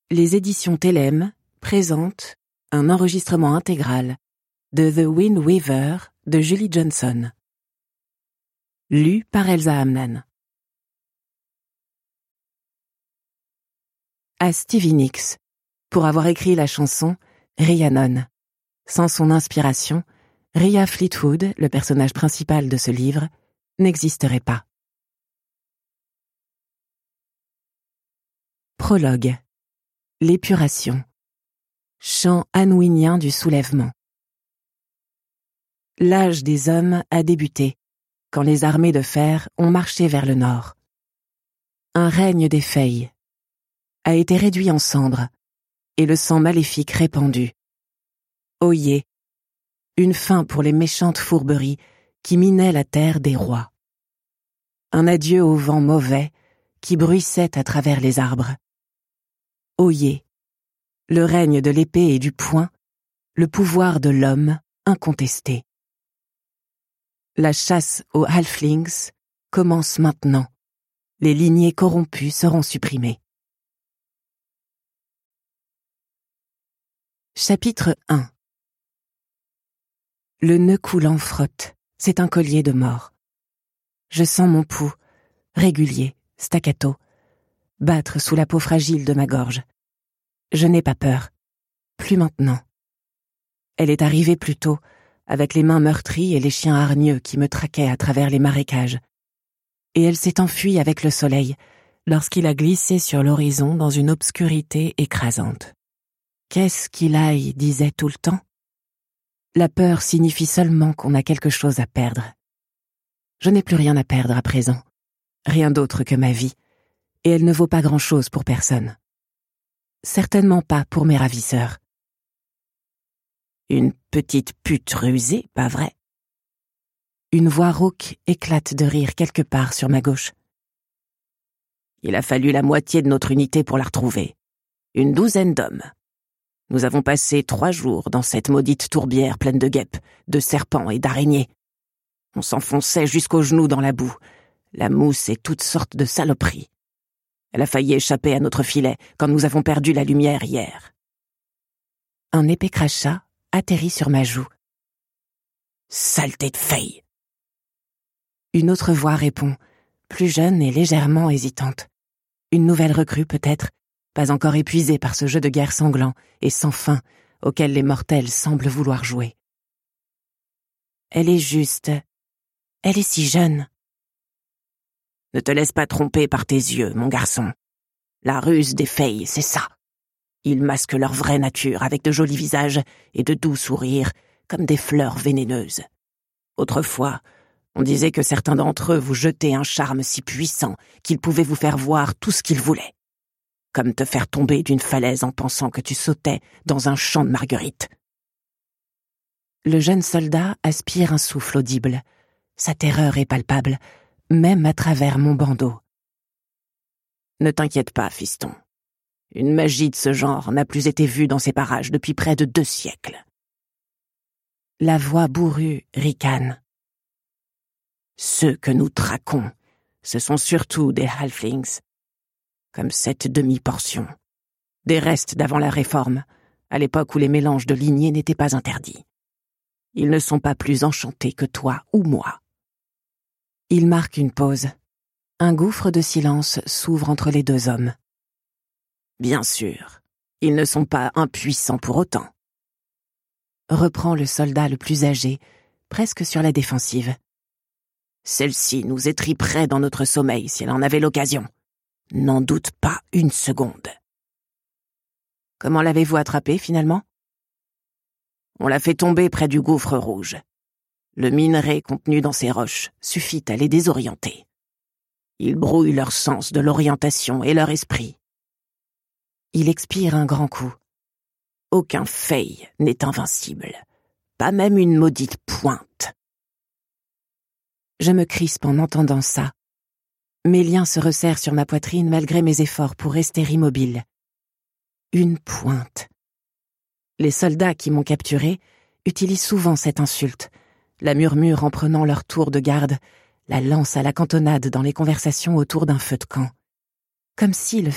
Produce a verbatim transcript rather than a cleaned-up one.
Les éditions Télème présentent un enregistrement intégral de The Wind Weaver de Julie Johnson. Lu par Elsa Hamnan. À Stevie Nicks, pour avoir écrit la chanson Rhiannon. Sans son inspiration, Rhea Fleetwood, le personnage principal de ce livre, n'existerait pas. Prologue. L'épuration. Chant anouinien du soulèvement. L'âge des hommes a débuté, quand les armées de fer ont marché vers le nord. Un règne des Fey a été réduit en cendres, et le sang maléfique répandu. Oyez, une fin pour les méchantes fourberies qui minaient la terre des rois. Un adieu au vent mauvais qui bruissait à travers les arbres. Oyez, le règne de l'épée et du poing, le pouvoir de l'homme incontesté. La chasse aux halflings commence maintenant. Les lignées corrompues seront supprimées. Chapitre un. Le nœud coulant frotte, c'est un collier de mort. Je sens mon pouls, régulier, staccato, battre sous la peau fragile de ma gorge. Je n'ai pas peur, plus maintenant. Elle est arrivée plus tôt, avec les mains meurtries et les chiens hargneux qui me traquaient à travers les marécages. Et elle s'est enfuie avec le soleil, lorsqu'il a glissé sur l'horizon dans une obscurité écrasante. Qu'est-ce qu'il aille disait tout le temps? La peur signifie seulement qu'on a quelque chose à perdre. Je n'ai plus rien à perdre à présent, rien d'autre que ma vie, et elle ne vaut pas grand-chose pour personne. Certainement pas pour mes ravisseurs. Une petite pute rusée, pas vrai? Une voix rauque éclate de rire quelque part sur ma gauche. Il a fallu la moitié de notre unité pour la retrouver. Une douzaine d'hommes. Nous avons passé trois jours dans cette maudite tourbière pleine de guêpes, de serpents et d'araignées. On s'enfonçait jusqu'aux genoux dans la boue, la mousse et toutes sortes de saloperies. Elle a failli échapper à notre filet quand nous avons perdu la lumière hier. Un épais crachat atterrit sur ma joue. Saleté de Fey! Une autre voix répond, plus jeune et légèrement hésitante. Une nouvelle recrue peut-être, pas encore épuisée par ce jeu de guerre sanglant et sans fin auquel les mortels semblent vouloir jouer. Elle est juste. Elle est si jeune. Ne te laisse pas tromper par tes yeux, mon garçon. La ruse des Fey, c'est ça. Ils masquent leur vraie nature avec de jolis visages et de doux sourires, comme des fleurs vénéneuses. Autrefois, on disait que certains d'entre eux vous jetaient un charme si puissant qu'ils pouvaient vous faire voir tout ce qu'ils voulaient. Comme te faire tomber d'une falaise en pensant que tu sautais dans un champ de marguerites. Le jeune soldat aspire un souffle audible. Sa terreur est palpable, même à travers mon bandeau. Ne t'inquiète pas, fiston. Une magie de ce genre n'a plus été vue dans ces parages depuis près de deux siècles. La voix bourrue ricane. Ceux que nous traquons, ce sont surtout des halflings. Comme cette demi-portion. Des restes d'avant la Réforme, à l'époque où les mélanges de lignées n'étaient pas interdits. Ils ne sont pas plus enchantés que toi ou moi. Il marque une pause. Un gouffre de silence s'ouvre entre les deux hommes. Bien sûr, ils ne sont pas impuissants pour autant. Reprend le soldat le plus âgé, presque sur la défensive. Celle-ci nous étriperait dans notre sommeil si elle en avait l'occasion. N'en doute pas une seconde. Comment l'avez-vous attrapée, finalement? On l'a fait tomber près du gouffre rouge. Le minerai contenu dans ces roches suffit à les désorienter. Il brouille leur sens de l'orientation et leur esprit. Il expire un grand coup. Aucun Fey n'est invincible. Pas même une maudite pointe. Je me crispe en entendant ça. Mes liens se resserrent sur ma poitrine malgré mes efforts pour rester immobile. Une pointe. Les soldats qui m'ont capturé utilisent souvent cette insulte, la murmure en prenant leur tour de garde, la lance à la cantonade dans les conversations autour d'un feu de camp. Comme si le